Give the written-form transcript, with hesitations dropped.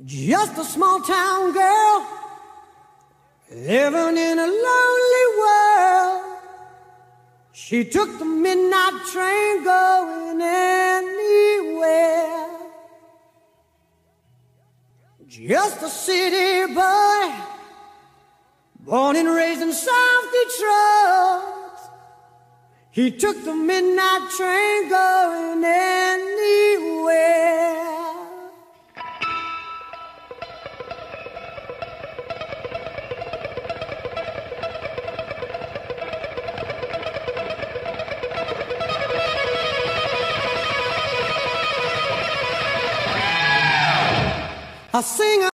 Just a small town girl living in a lonely world. She took the midnight train going anywhere. Just a city boy, born and raised in South Detroit. He took the midnight train going anywhere. I sing